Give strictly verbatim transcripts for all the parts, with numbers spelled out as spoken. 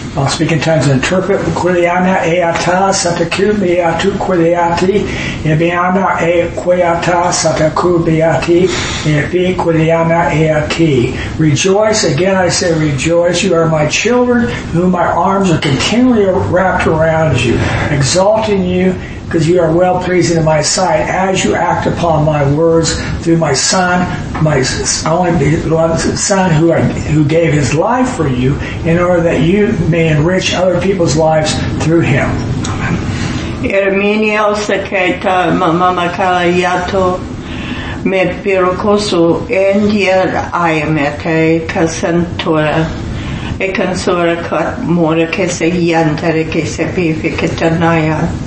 I'll speak in tongues and interpret. Quiliana eata sataku beatu quiliati, ebiana e quiliata sataku beati, ebi quiliana eati. Rejoice, again I say rejoice, you are my children, whom my arms are continually wrapped around you, exalting you, because you are well pleasing in my sight, as you act upon my words through my Son, my only beloved Son, who I, who gave his life for you, in order that you may enrich other people's lives through him. Erminio seketa mamamakala yato me pirokosu endier ayamete kasantora e kansora kat mora kese yantere kese pifikitanaya.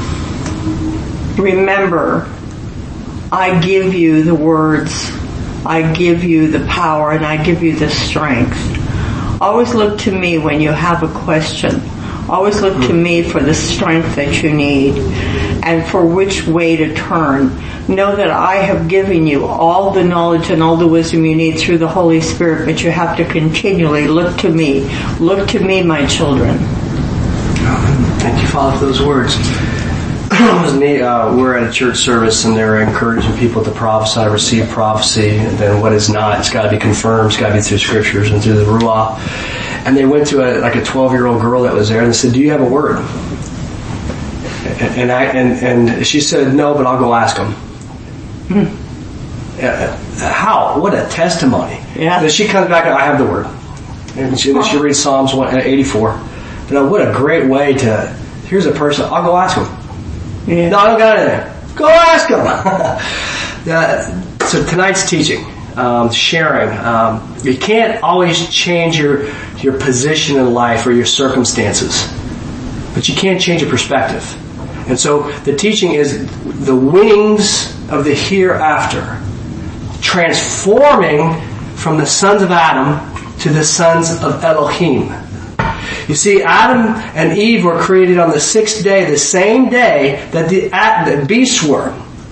Remember, I give you the words, I give you the power, and I give you the strength. Always look to me when you have a question. Always look to me for the strength that you need and for which way to turn. Know that I have given you all the knowledge and all the wisdom you need through the Holy Spirit, but you have to continually look to me. Look to me, my children. Thank you, Father, for those words. It was neat. Uh, we were at a church service and they were encouraging people to prophesy, receive prophecy, and then what is not, it's got to be confirmed, it's got to be through scriptures and through the Ruach. And they went to a, like a twelve-year-old girl that was there and they said, do you have a word? And, and I and, and she said, no, but I'll go ask him. Hmm. Uh, how? What a testimony. Yeah. Then she comes back and I have the word. And she, she reads Psalms eighty-four. You know, what a great way to, here's a person, I'll go ask him. Yeah. No, I don't got anything. Go ask him. uh, so tonight's teaching, um, sharing. Um, you can't always change your your position in life or your circumstances, but you can change your perspective. And so the teaching is the wings of the hereafter, transforming from the sons of Adam to the sons of Elohim. You see, Adam and Eve were created on the sixth day, the same day that the, the beasts were.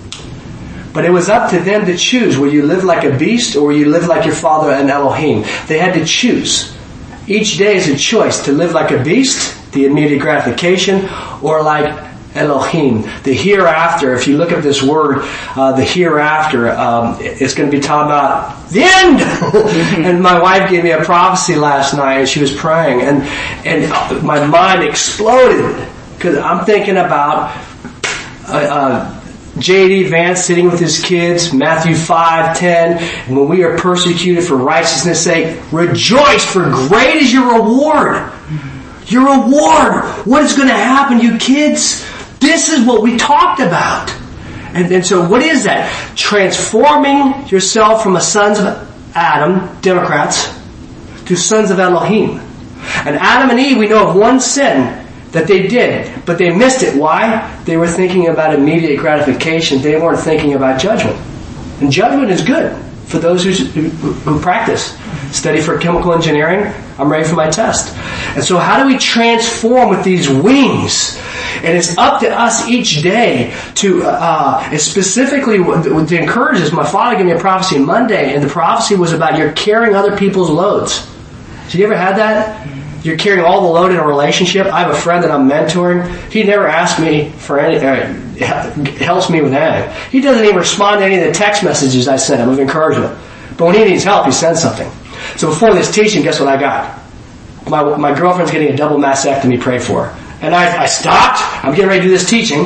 But it was up to them to choose. Will you live like a beast or will you live like your father and Elohim? They had to choose. Each day is a choice to live like a beast, the immediate gratification, or like Elohim, the hereafter. If you look at this word, uh, the hereafter, um, it's going to be talking about the end. And my wife gave me a prophecy last night, and she was praying, and and my mind exploded because I'm thinking about uh, uh, J D Vance sitting with his kids, Matthew five ten, and when we are persecuted for righteousness' sake, rejoice, for great is your reward. Your reward. What is going to happen, you kids? This is what we talked about. And, and so what is that? Transforming yourself from a sons of Adam, Democrats, to sons of Elohim. And Adam and Eve, we know of one sin that they did, but they missed it. Why? They were thinking about immediate gratification. They weren't thinking about judgment. And judgment is good for those who, who, who practice. Study for chemical engineering. I'm ready for my test. And so how do we transform with these wings? And it's up to us each day to, uh, and specifically to encourage us. My father gave me a prophecy Monday, and the prophecy was about you're carrying other people's loads. Have you ever had that? You're carrying all the load in a relationship. I have a friend that I'm mentoring. He never asked me for any, uh, helps me with anything. He doesn't even respond to any of the text messages I send him of encouragement. But when he needs help, he sends something. So before this teaching, guess what I got? My my girlfriend's getting a double mastectomy, pray for her. And I, I stopped. I'm getting ready to do this teaching.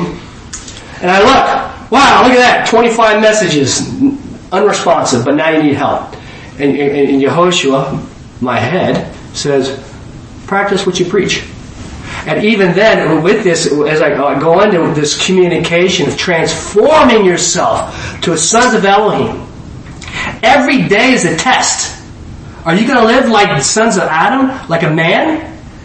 And I look. Wow, look at that. twenty-five messages. Unresponsive, but now you need help. And, and, and Yehoshua, my head, says, practice what you preach. And even then, with this, as I go into this communication of transforming yourself to a sons of Elohim, every day is a test. Are you going to live like the sons of Adam, like a man?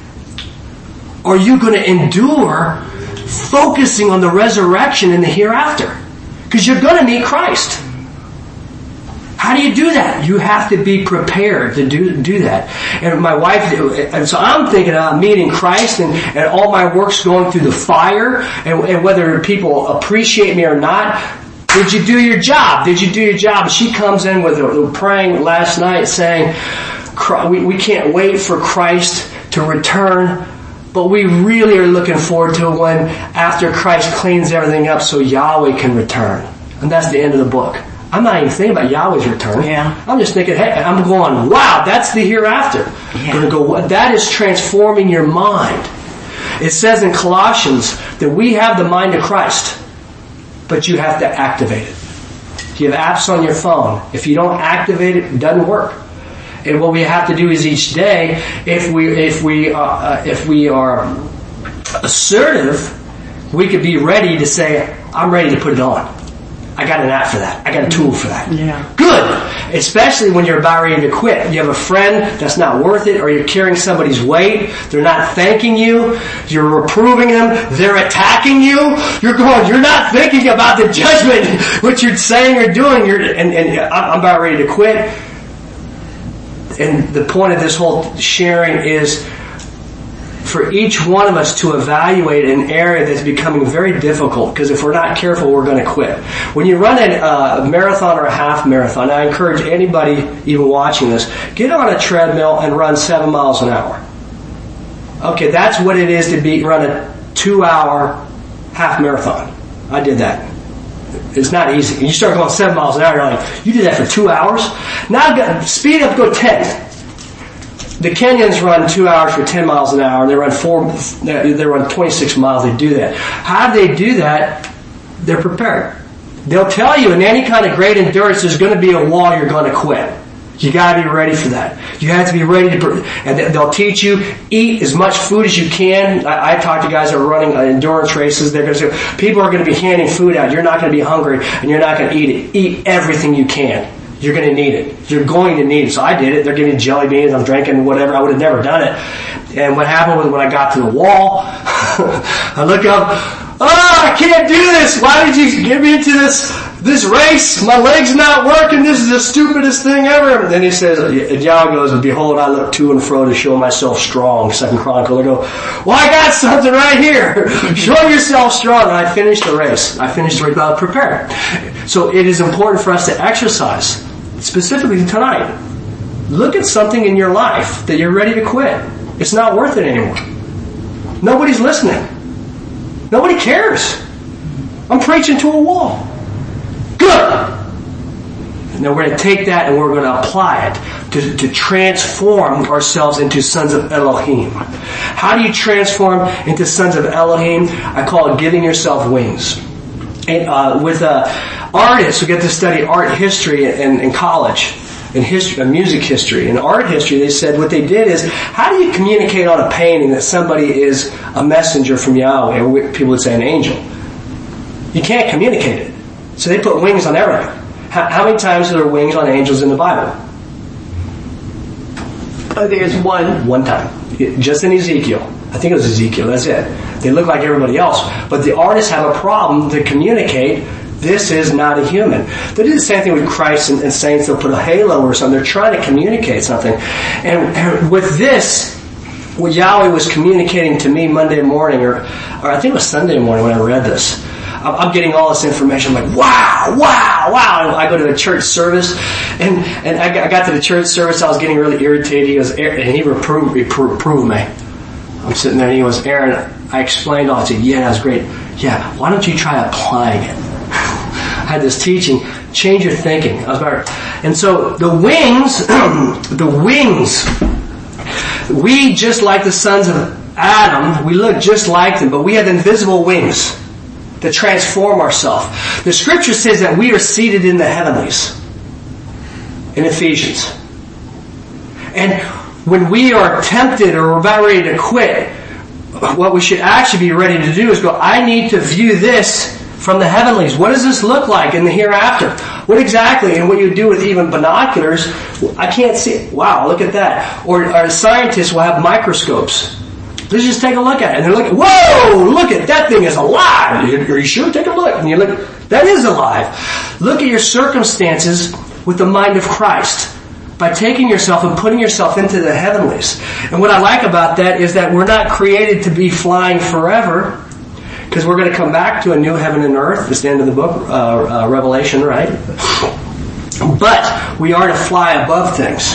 Or are you going to endure focusing on the resurrection and the hereafter? Because you're going to meet Christ. How do you do that? You have to be prepared to do do that. And my wife, and so I'm thinking about meeting Christ and, and all my work's going through the fire, and, and whether people appreciate me or not. Did you do your job? Did you do your job? She comes in with a, praying last night saying, we, we can't wait for Christ to return, but we really are looking forward to when after Christ cleans everything up so Yahweh can return. And that's the end of the book. I'm not even thinking about Yahweh's return. Yeah. I'm just thinking, hey, I'm going, wow, that's the hereafter. Yeah. Going to go, that is transforming your mind. It says in Colossians that we have the mind of Christ, but you have to activate it. You have apps on your phone. If you don't activate it, it doesn't work. And what we have to do is each day, if we if we uh, uh, if we are assertive, we could be ready to say, "I'm ready to put it on. I got an app for that. I got a tool for that." Yeah. Good. Especially when you're about ready to quit. You have a friend that's not worth it, or you're carrying somebody's weight. They're not thanking you. You're reproving them. They're attacking you. You're going, you're not thinking about the judgment, what you're saying or doing. You're, and, and I'm about ready to quit. And the point of this whole sharing is for each one of us to evaluate an area that's becoming very difficult, because if we're not careful, we're going to quit. When you run a, a marathon or a half marathon, I encourage anybody even watching this, get on a treadmill and run seven miles an hour. Okay, that's what it is to be run a two-hour half marathon. I did that. It's not easy. You start going seven miles an hour, you're like, you did that for two hours? Now speed up, go ten. The Kenyans run two hours for ten miles an hour. They run four. They run twenty-six miles. They do that. How do they do that? They're prepared. They'll tell you in any kind of great endurance, there's going to be a wall. You're going to quit. You got to be ready for that. You have to be ready to. And they'll teach you eat as much food as you can. I, I talk to guys that are running endurance races. They're going to say people are going to be handing food out. You're not going to be hungry, and you're not going to eat it. Eat everything you can. You're going to need it. You're going to need it. So I did it. They're giving me jelly beans. I'm drinking whatever. I would have never done it. And what happened was when I got to the wall, I look up, oh, I can't do this. Why did you get me into this this race? My leg's not working. This is the stupidest thing ever. And then he says, and Yahweh goes, and behold, I look to and fro to show myself strong. Second Chronicle. I go, well, I got something right here. Show yourself strong. And I finished the race. I finished the race. I was prepared. So it is important for us to exercise. Specifically tonight, look at something in your life that you're ready to quit. It's not worth it anymore. Nobody's listening. Nobody cares. I'm preaching to a wall. Good. And then we're going to take that and we're going to apply it to, to transform ourselves into sons of Elohim. How do you transform into sons of Elohim? I call it giving yourself wings. And, uh, with uh, artists who get to study art history in, in college, in history, uh, music history, in art history, they said what they did is, how do you communicate on a painting that somebody is a messenger from Yahweh, or people would say an angel? You can't communicate it. So they put wings on everything. How, how many times are there wings on angels in the Bible? Oh, there's one. One time. Just in Ezekiel. I think it was Ezekiel, that's it. They look like everybody else. But the artists have a problem to communicate, this is not a human. They do the same thing with Christ and, and saints. They'll put a halo or something. They're trying to communicate something. And, and with this, what Yahweh was communicating to me Monday morning, or, or I think it was Sunday morning when I read this, I'm getting all this information. I'm like, wow, wow, wow. And I go to the church service, and, and I got to the church service. I was getting really irritated. He goes, and he reproved, reproved me. I'm sitting there, and he goes, Aaron, I explained all. I said, yeah, that's great. Yeah, why don't you try applying it? I had this teaching, change your thinking. I was better. And so the wings, the wings, we just like the sons of Adam, we look just like them, but we have invisible wings to transform ourselves. The scripture says that we are seated in the heavenlies in Ephesians. And when we are tempted or we're about ready to quit, what we should actually be ready to do is go, I need to view this from the heavenlies. What does this look like in the hereafter? What exactly? And what you do with even binoculars, I can't see it. Wow, look at that. Or our scientists will have microscopes. Let's just take a look at it. And they're looking, whoa, look at that thing is alive. Are you sure? Take a look. And you look, that is alive. Look at your circumstances with the mind of Christ by taking yourself and putting yourself into the heavenlies. And what I like about that is that we're not created to be flying forever, because we're going to come back to a new heaven and earth. It's the end of the book, uh, uh, Revelation, right? But we are to fly above things.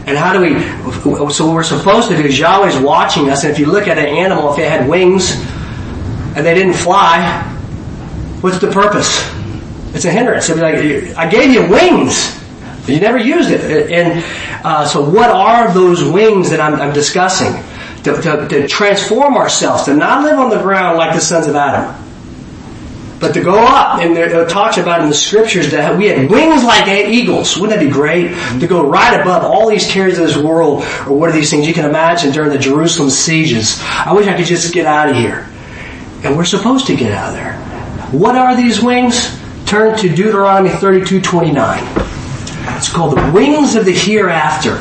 And how do we, so what we're supposed to do is Yahweh's watching us, and if you look at an animal, if it had wings and they didn't fly, what's the purpose? It's a hindrance. It'd be like, I gave you wings, but you never used it. And uh, so what are those wings that I'm, I'm discussing? To, to, to transform ourselves, to not live on the ground like the sons of Adam, but to go up. And there, it talks about in the scriptures that we had wings like eagles. Wouldn't that be great? To go right above all these cares of this world, or what are these things you can imagine during the Jerusalem sieges. I wish I could just get out of here. And we're supposed to get out of there. What are these wings? Turn to Deuteronomy thirty-two twenty-nine. It's called the wings of the hereafter.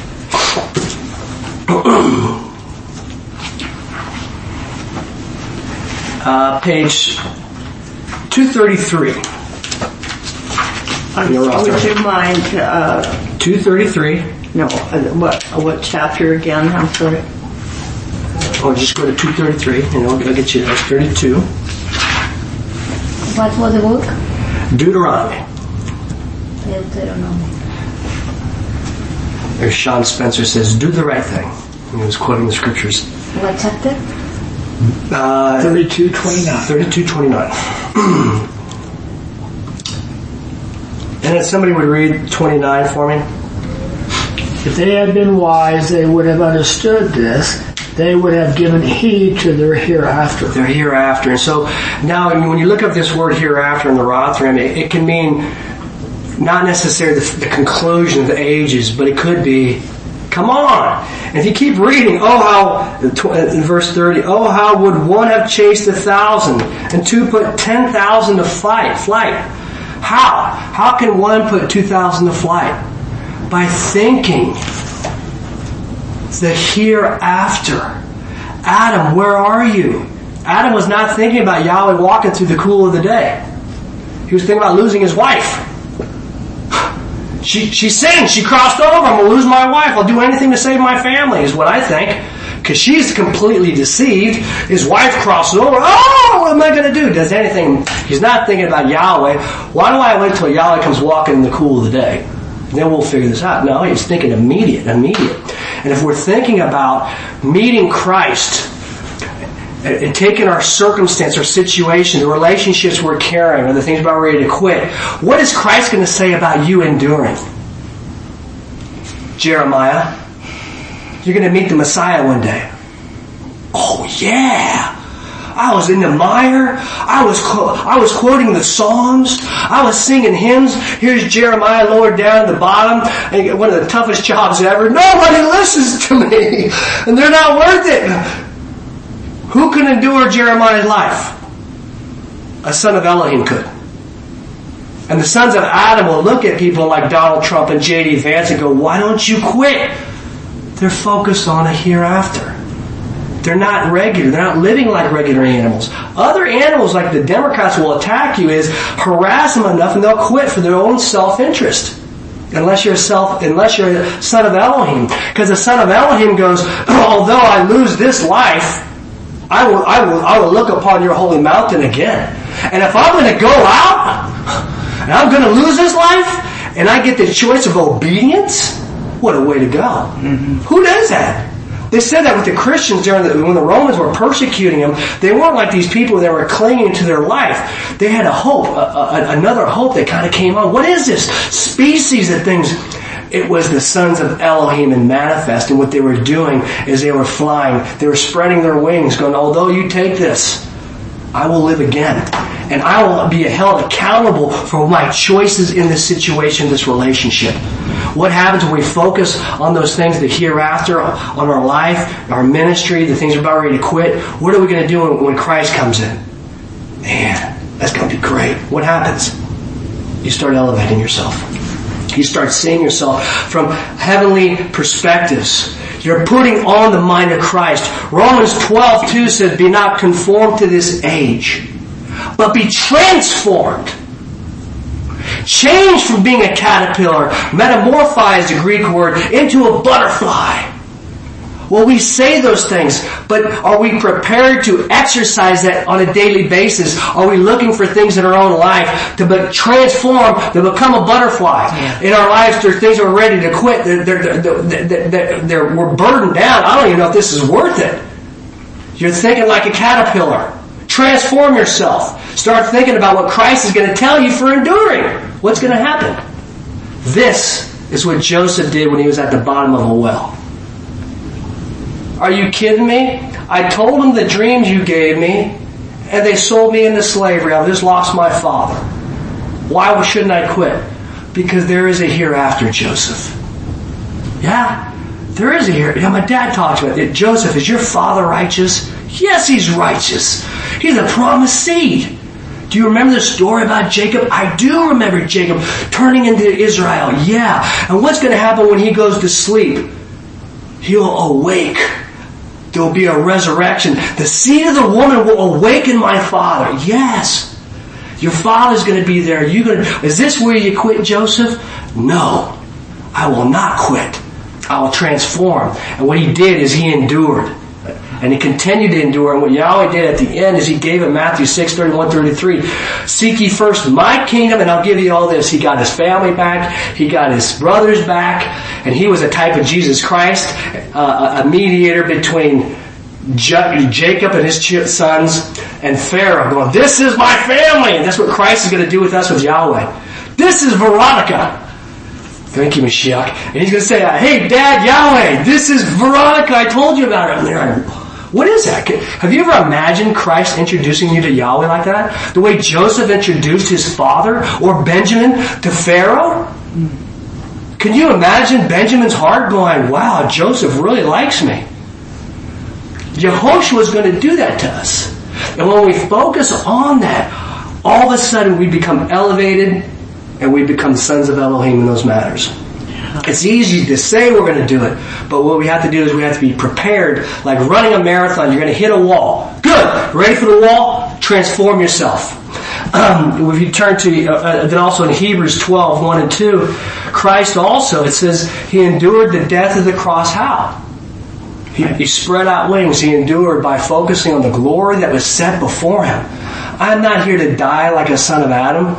Uh, page two thirty-three. Um, would you mind? Uh, two thirty-three. No, uh, what what chapter again? I'm sorry. Oh, just go to two thirty-three, and I'll, I'll get you. That's thirty-two. What was the book? Deuteronomy. Deuteronomy. There's Sean Spencer says, "Do the right thing." He was quoting the scriptures. What chapter? Uh, thirty-two twenty-nine. thirty-two twenty-nine. And if somebody would read twenty-nine for me. If they had been wise, they would have understood this. They would have given heed to their hereafter. Their hereafter. And so now when you look up this word hereafter in the Rothram, it, it can mean not necessarily the, the conclusion of the ages, but it could be, come on. And if you keep reading, oh how, in verse thirty, oh how would one have chased a thousand and two put ten thousand to flight, flight. How? How can one put two thousand to flight? By thinking the hereafter. Adam, where are you? Adam was not thinking about Yahweh walking through the cool of the day. He was thinking about losing his wife. She she sinned. She crossed over. I'm going to lose my wife. I'll do anything to save my family, is what I think. Because she's completely deceived. His wife crosses over. Oh, what am I going to do? Does anything. He's not thinking about Yahweh. Why do I wait till Yahweh comes walking in the cool of the day? Then we'll figure this out. No, he's thinking immediate, immediate. And if we're thinking about meeting Christ, and taking our circumstance, our situation, the relationships we're carrying, or the things about ready to quit, what is Christ going to say about you enduring? Jeremiah, you're going to meet the Messiah one day. Oh yeah! I was in the mire. I was I was quoting the Psalms. I was singing hymns. Here's Jeremiah lowered down at the bottom. And one of the toughest jobs ever. Nobody listens to me. And they're not worth it. Who can endure Jeremiah's life? A son of Elohim could. And the sons of Adam will look at people like Donald Trump and J D Vance and go, why don't you quit? They're focused on a hereafter. They're not regular. They're not living like regular animals. Other animals, like the Democrats, will attack you is harass them enough and they'll quit for their own self-interest. Unless you're a self, unless you're a son of Elohim. Because the son of Elohim goes, although I lose this life, I will, I will, I will look upon your holy mountain again. And if I'm going to go out, and I'm going to lose this life, and I get the choice of obedience, what a way to go. Mm-hmm. Who does that? They said that with the Christians during the, when the Romans were persecuting them. They weren't like these people that were clinging to their life. They had a hope, a, a, another hope that kind of came on. What is this species of things? It was the sons of Elohim and manifest. And what they were doing is they were flying. They were spreading their wings, going, although you take this, I will live again. And I will be held accountable for my choices in this situation, this relationship. What happens when we focus on those things, the hereafter, on our life, our ministry, the things we're about ready to quit? What are we going to do when, when Christ comes in? Man, that's going to be great. What happens? You start elevating yourself. You start seeing yourself from heavenly perspectives. You're putting on the mind of Christ. Romans twelve two says, be not conformed to this age, but be transformed. Change from being a caterpillar, metamorphized, the Greek word, into a butterfly. Well, we say those things, but are we prepared to exercise that on a daily basis? Are we looking for things in our own life to be transform, to become a butterfly? Yeah. In our lives, there are things we're ready to quit. They're, they're, they're, they're, they're, they're, we're burdened down. I don't even know if this is worth it. You're thinking like a caterpillar. Transform yourself. Start thinking about what Christ is going to tell you for enduring. What's going to happen? This is what Joseph did when he was at the bottom of a well. Are you kidding me? I told them the dreams you gave me, and they sold me into slavery. I just lost my father. Why shouldn't I quit? Because there is a hereafter, Joseph. Yeah, there is a hereafter. Yeah, my dad talks about it. Joseph, is your father righteous? Yes, he's righteous. He's a promised seed. Do you remember the story about Jacob? I do remember Jacob turning into Israel. Yeah. And what's going to happen when he goes to sleep? He'll awake. There will be a resurrection. The seed of the woman will awaken my father. Yes. Your father's going to be there. You going to, is this where you quit, Joseph? No. I will not quit. I will transform. And what he did is he endured. And he continued to endure. And what Yahweh did at the end is he gave him Matthew six, thirty-one, thirty-three. Seek ye first my kingdom and I'll give you all this. He got his family back. He got his brothers back. And he was a type of Jesus Christ, uh, a mediator between Jacob and his sons and Pharaoh going, this is my family. And that's what Christ is going to do with us with Yahweh. This is Veronica. Thank you, Mashiach. And he's going to say, hey, Dad, Yahweh, this is Veronica. I told you about her. And they're like, what is that? Have you ever imagined Christ introducing you to Yahweh like that? The way Joseph introduced his father or Benjamin to Pharaoh? Can you imagine Benjamin's heart going, wow, Joseph really likes me? Yehoshua is going to do that to us. And when we focus on that, all of a sudden we become elevated and we become sons of Elohim in those matters. It's easy to say we're going to do it, but what we have to do is we have to be prepared, like running a marathon. You're going to hit a wall. Good. Ready for the wall? Transform yourself. Um, if you turn to, uh, then also in Hebrews twelve, one and two, Christ also, it says, he endured the death of the cross. How? He, he spread out wings. He endured by focusing on the glory that was set before him. I'm not here to die like a son of Adam,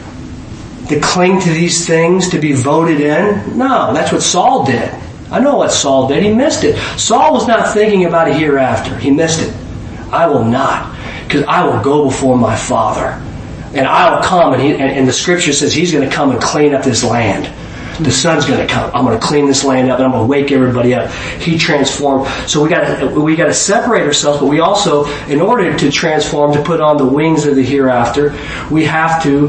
to cling to these things, to be voted in. No, that's what Saul did. I know what Saul did. He missed it. Saul was not thinking about a hereafter. He missed it. I will not, because I will go before my Father. And I will come, and, he, and, and the scripture says he's going to come and clean up this land. The Son's going to come. I'm going to clean this land up, and I'm going to wake everybody up. He transformed. So we got to we got to separate ourselves, but we also, in order to transform, to put on the wings of the hereafter, we have to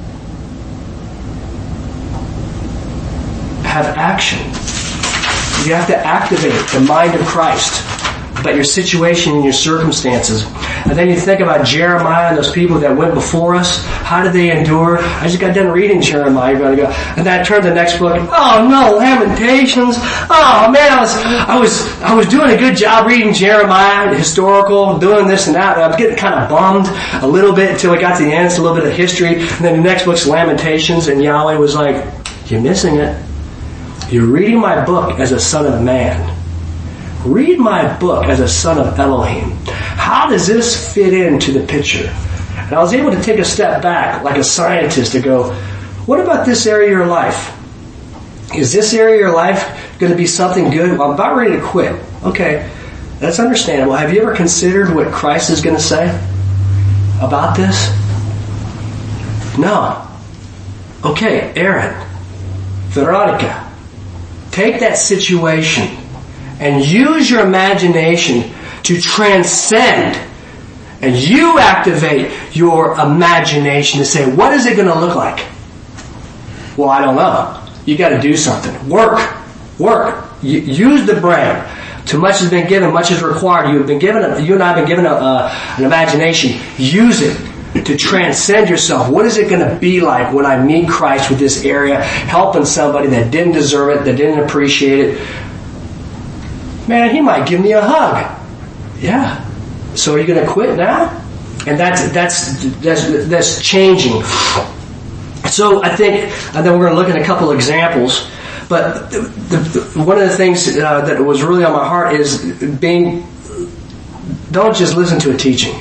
have action. You have to activate the mind of Christ about your situation and your circumstances. And then you think about Jeremiah and those people that went before us. How did they endure? I just got done reading Jeremiah. You're going to go. And then I turned to the next book. Oh no, Lamentations. Oh man, I was, I was, I was doing a good job reading Jeremiah, historical, doing this and that. And I was getting kind of bummed a little bit until I got to the end. It's a little bit of history. And then the next book's Lamentations. And Yahweh was like, you're missing it. You're reading my book as a son of man. Read my book as a son of Elohim. How does this fit into the picture? And I was able to take a step back like a scientist to go, what about this area of your life? Is this area of your life going to be something good? Well, I'm about ready to quit. Okay, that's understandable. Have you ever considered what Christ is going to say about this? No. Okay, Aaron, Veronica, take that situation and use your imagination to transcend. And you activate your imagination to say, what is it going to look like? Well, I don't know. You got to do something. Work. Work. Y- use the brain. Too much has been given, much is required. You have been given. A, you and I have been given a, uh, an imagination. Use it to transcend yourself. What is it going to be like when I meet Christ with this area, helping somebody that didn't deserve it, that didn't appreciate it? Man, he might give me a hug. Yeah. So are you going to quit now? And that's that's that's that's changing. So I think, and then we're going to look at a couple of examples. But the, the, one of the things uh, that was really on my heart is being, don't just listen to a teaching.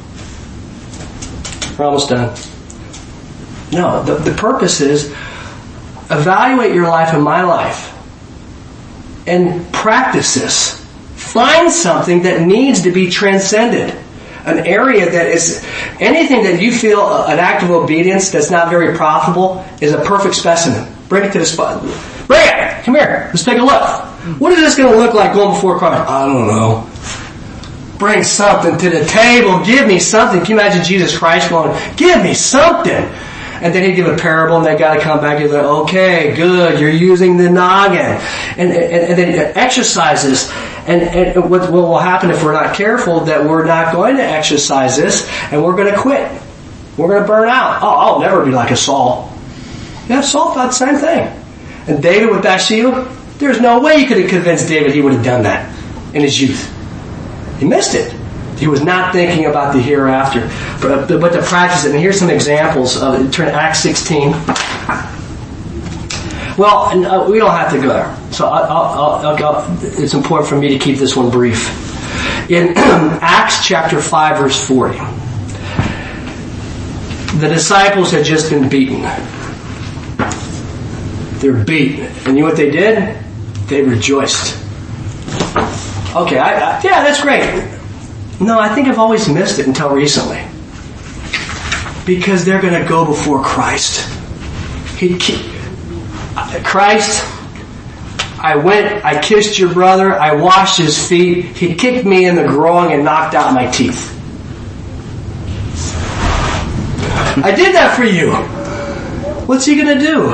We're almost done. No, the, the purpose is evaluate your life and my life and practice this. Find something that needs to be transcended. An area that is, anything that you feel an act of obedience that's not very profitable is a perfect specimen. Bring it to the spot. Bring it! Come here. Let's take a look. What is this going to look like going before Christ? I don't know. Bring something to the table. Give me something. Can you imagine Jesus Christ going, give me something? And then he'd give a parable and they got to come back and go, okay, good, you're using the noggin. And, and, and then exercise this. And, and what will happen if we're not careful, that we're not going to exercise this and we're going to quit. We're going to burn out. Oh, I'll never be like a Saul. Yeah, Saul thought the same thing. And David with Bathsheba, there's no way you could have convinced David he would have done that in his youth. He missed it. He was not thinking about the hereafter, but, but to practice it. And here's some examples of it. Turn to Acts sixteen. Well, and, uh, we don't have to go there. So I'll, I'll, I'll, I'll, it's important for me to keep this one brief. In Acts chapter five, verse forty, the disciples had just been beaten. They're beaten. And you know what they did? They rejoiced. Okay, I, I, yeah, that's great. No, I think I've always missed it until recently. Because they're going to go before Christ. He, Christ, I went, I kissed your brother, I washed his feet, he kicked me in the groin and knocked out my teeth. I did that for you. What's he going to do?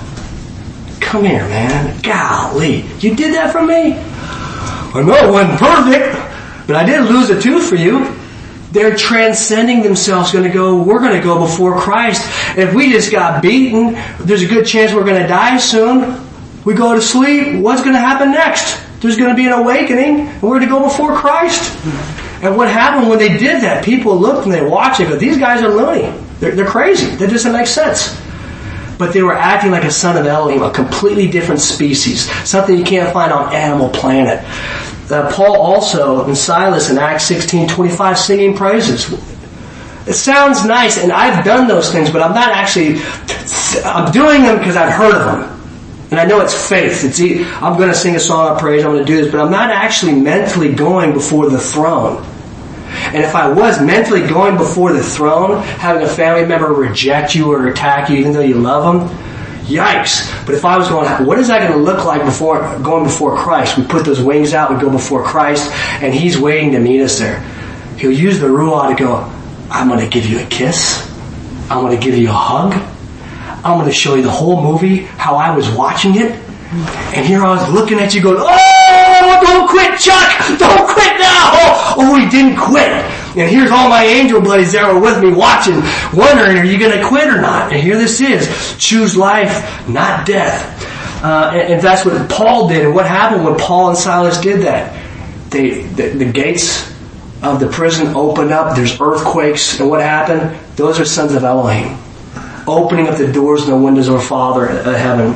Come here, man. Golly, you did that for me? I know it wasn't perfect. But I did lose a tooth for you. They're transcending themselves, going to go, we're going to go before Christ. If we just got beaten, there's a good chance we're going to die soon. We go to sleep, what's going to happen next? There's going to be an awakening, and we're going to go before Christ. And what happened when they did that? People looked and they watched and go, these guys are loony. They're, they're crazy. That doesn't make sense. But they were acting like a son of Elohim, a completely different species, something you can't find on Animal Planet. Uh, Paul also and Silas in Acts sixteen twenty-five singing praises. It sounds nice, and I've done those things, but I'm not actually. I'm doing them because I've heard of them, and I know it's faith. It's I'm going to sing a song of praise. I'm going to do this, but I'm not actually mentally going before the throne. And if I was mentally going before the throne, having a family member reject you or attack you, even though you love them. Yikes. But if I was going, what is that going to look like before going before Christ? We put those wings out, we go before Christ, and He's waiting to meet us there. He'll use the Ruah to go, I'm going to give you a kiss. I'm going to give you a hug. I'm going to show you the whole movie, how I was watching it. And here I was looking at you going, oh, don't quit, Chuck! Don't quit now! Oh, he didn't quit. And here's all my angel buddies that were with me watching, wondering, are you going to quit or not? And here this is. Choose life, not death. Uh, and, and that's what Paul did. And what happened when Paul and Silas did that? They, the, the gates of the prison opened up. There's earthquakes. And what happened? Those are sons of Elohim. Opening up the doors and the windows of our Father of heaven.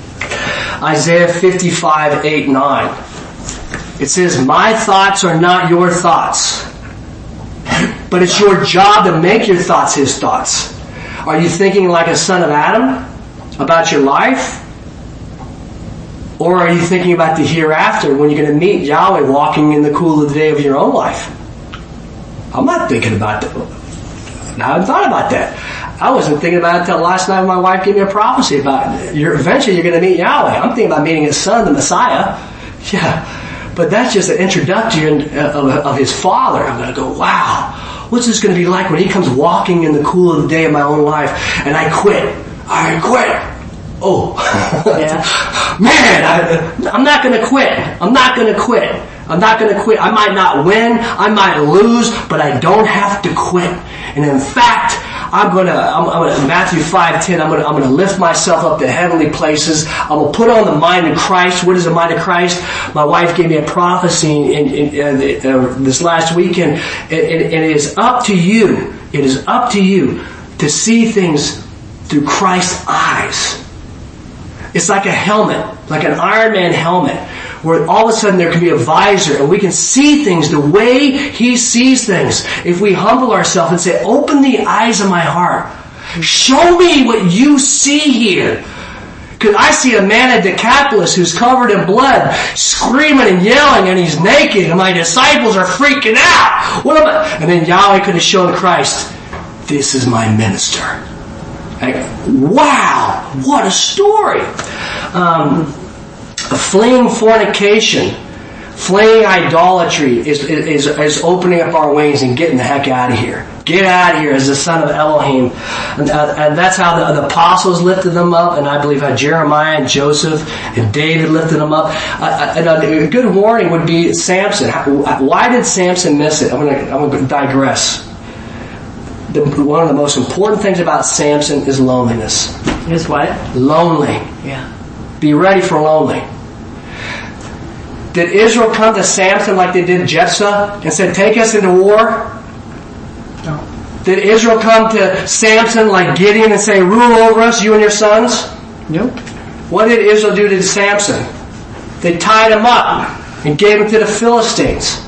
Isaiah fifty-five, eight, nine. It says, my thoughts are not your thoughts. But it's your job to make your thoughts His thoughts. Are you thinking like a son of Adam about your life? Or are you thinking about the hereafter when you're going to meet Yahweh walking in the cool of the day of your own life? I'm not thinking about that. I haven't thought about that. I wasn't thinking about it until last night when my wife gave me a prophecy about you're, eventually you're going to meet Yahweh. I'm thinking about meeting His Son, the Messiah. Yeah. But that's just an introduction of, of His Father. I'm going to go, wow, what's this going to be like when He comes walking in the cool of the day of my own life and I quit? I quit. Oh. Yeah. Man, I, I'm not going to quit. I'm not going to quit. I'm not going to quit. I might not win. I might lose, but I don't have to quit. And in fact, I'm going to, I'm, I'm going to, Matthew five ten, I'm going to, I'm going to lift myself up to heavenly places. I'm going to put on the mind of Christ. What is the mind of Christ? My wife gave me a prophecy in, in, in uh, this last weekend. And it, it is up to you. It is up to you to see things through Christ's eyes. It's like a helmet. like an Iron Man helmet, where all of a sudden there can be a visor and we can see things the way He sees things. If we humble ourselves and say, open the eyes of my heart. Show me what you see here. Because I see a man at Decapolis who's covered in blood, screaming and yelling, and he's naked, and my disciples are freaking out. What am I? And then Yahweh could have shown Christ, this is my minister. Like, wow, what a story. Um, fleeing fornication, fleeing idolatry is, is, is opening up our wings and getting the heck out of here. Get out of here as the son of Elohim. And, uh, and that's how the, the apostles lifted them up, and I believe how Jeremiah and Joseph and David lifted them up. Uh, and a good warning would be Samson. Why did Samson miss it? I'm going to, I'm going to digress. The, one of the most important things about Samson is loneliness. Is what? Lonely. Yeah. Be ready for lonely. Did Israel come to Samson like they did Jephthah and said, take us into war? No. Did Israel come to Samson like Gideon and say, rule over us, you and your sons? Nope. What did Israel do to Samson? They tied him up and gave him to the Philistines.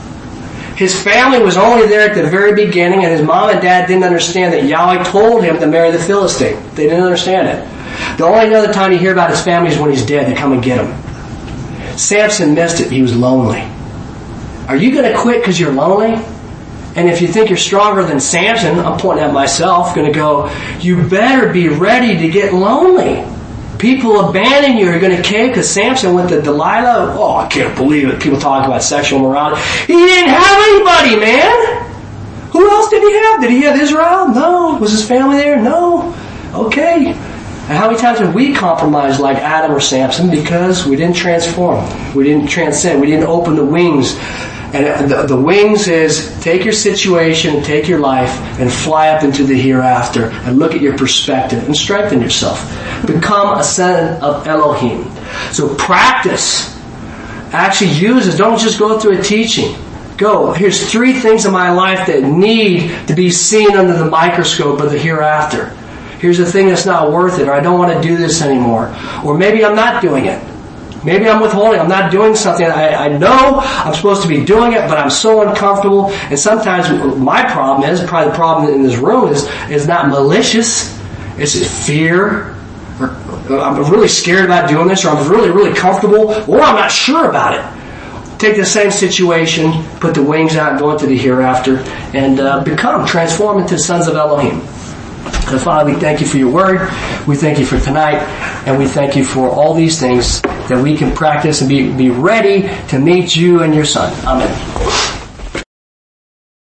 His family was only there at the very beginning, and his mom and dad didn't understand that Yahweh told him to marry the Philistine. They didn't understand it. The only other time you hear about his family is when he's dead. They come and get him. Samson missed it. He was lonely. Are you going to quit because you're lonely? And if you think you're stronger than Samson, I'm pointing at myself, going to go, you better be ready to get lonely. People abandon you. You're going to cave because Samson went to Delilah. Oh, I can't believe it. People talk about sexual morality. He didn't have anybody, man. Who else did he have? Did he have Israel? No. Was his family there? No. Okay. And how many times have we compromised like Adam or Samson because we didn't transform? We didn't transcend. We didn't open the wings. And the, the wings is take your situation, take your life, and fly up into the hereafter and look at your perspective and strengthen yourself. Become a son of Elohim. So practice. Actually use it. Don't just go through a teaching. Go. Here's three things in my life that need to be seen under the microscope of the hereafter. Here's the thing that's not worth it, or I don't want to do this anymore. Or maybe I'm not doing it. Maybe I'm withholding. I'm not doing something. I, I know I'm supposed to be doing it, but I'm so uncomfortable. And sometimes my problem is, probably the problem in this room is, is not malicious. It's fear. Or I'm really scared about doing this, or I'm really, really comfortable, or I'm not sure about it. Take the same situation, put the wings out, and go into the hereafter, and uh, become, transform into sons of Elohim. So Father, we thank you for your word. We thank you for tonight. And we thank you for all these things that we can practice and be, be ready to meet you and your son. Amen.